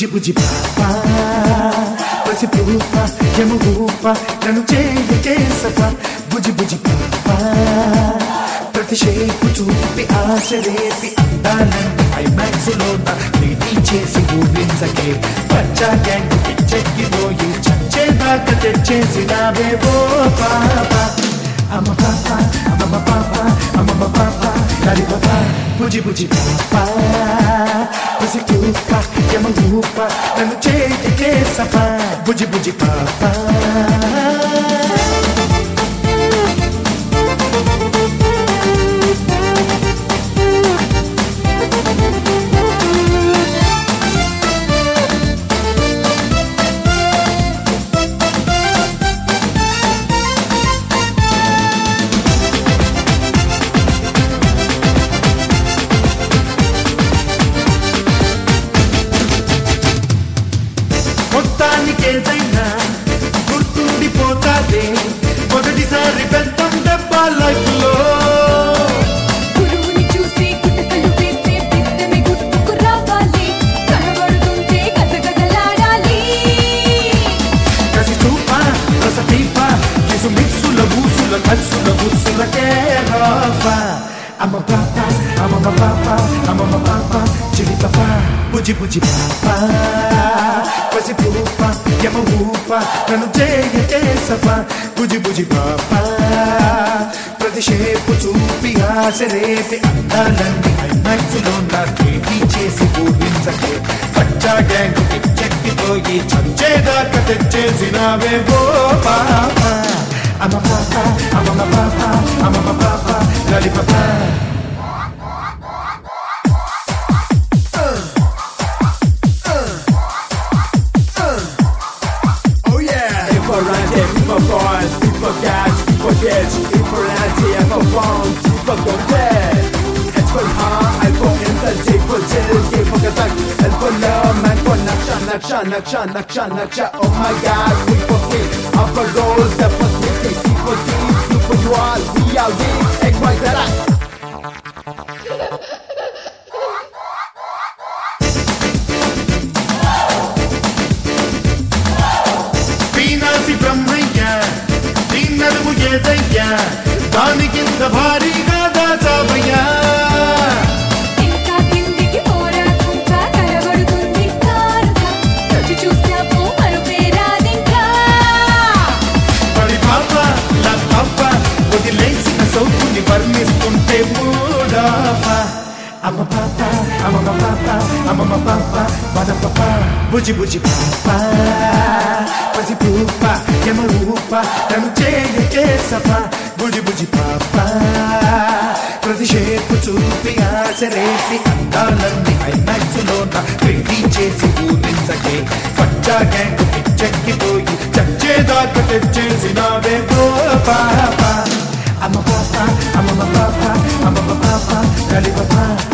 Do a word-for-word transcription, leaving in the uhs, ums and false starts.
బుజ్జి బుజ్జి పాప పసిపూప యమూప నన్ను చేయకే సఫ బుజ్జి బుజ్జి పాప ప్రతి షేపు చూపి ఆశ రేపి అందాలని ఐమాక్స్ లోన నీటి చేసి ఊరించకే పచ్చా గ్యాంగ్ పిచ్చెక్కిపోయి చచ్చేదాకా తెచ్చేసినావేవో పాప అమ్మ పాప అమ్మమ్మ పాప అమ్మమ్మ పాప లాలి పాప బుజ్జి బుజ్జి పాప పసిపూప యమూప నన్ను చేయకే సఫ బుజ్జి బుజ్జి పాప మొత్తానికేదైనా గుర్తుండిపోతాదే మొదటిసారి పెద్ద దెబ్బ లైఫ్ లో గురువుని చూసి గుట్టకలు వేసే బిడ్డని గుర్తుకు రావాలి కనబడుతుంటే గజగజలాడాలి కసి చూప రస తీప కిసు మిక్సుల బూసుల కసుల బుస్సులకే రాప అమ్మ పాప అమ్మమ్మ పాప అమ్మమ్మ పాప చిలి పాప బుజ్జి బుజ్జి పాప పసిపూప యమూప నన్ను చేయకే సఫ బుజ్జి బుజ్జి పాప ప్రతి షేపు చూపి ఆశ రేపి అందాలన్నీ ఐమాక్స్ లోన కేటీ చేసి ఊరించకే పచ్చా గ్యాంగ్ పిచ్చెక్కిపోయి చచ్చేదాకా తెచ్చేసినావేవో పాప అమ్మ పాప అమ్మమ్మ పాప అమ్మమ్మ పాప లాలి పాప For boys, for guys, for kids, for auntie, for phones, for content. It's for hard, and for instant, for chill, for katak, and for love, man, for naksha, naksha, naksha, naksha, naksha. Oh my God, we for free, up for goals, that for sweetie, C for deep, you for you all, we are we, X, Y, Z, I. వీణాసి Brahmaiah దీన్నరువు ఏదయ్యా దానికింత భారీగా దాచావయ్యా ఇంకా కిందికి పోరాకుంటా కనబడుతుంది కారుగా రుచి చూసావు మరుపేరాదింకా పడి పాప లా పాప వదిలేసిన సౌకుని వర్ణిస్తుంటే మూడాప అమ్మ పాప అమ్మమ్మ పాప అమ్మమ్మ పాప మన పాప బుజ్జి బుజ్జి పాప పసిపూప యమూప నన్ను చేయకే సఫ బుజ్జి బుజ్జి పాప ప్రతి షేపు చూపి ఆశ రేపి అందాలన్నీ ఐమాక్స్ లోన పెళ్లి చేసి ఊరించకే పచ్చా గ్యాంగ్ పిచ్చెక్కిపోయి చచ్చేదాకా తెచ్చేసినావేవో పాప అమ్మ పాప అమ్మమ్మ పాప అమ్మమ్మ పాప లాలి పాప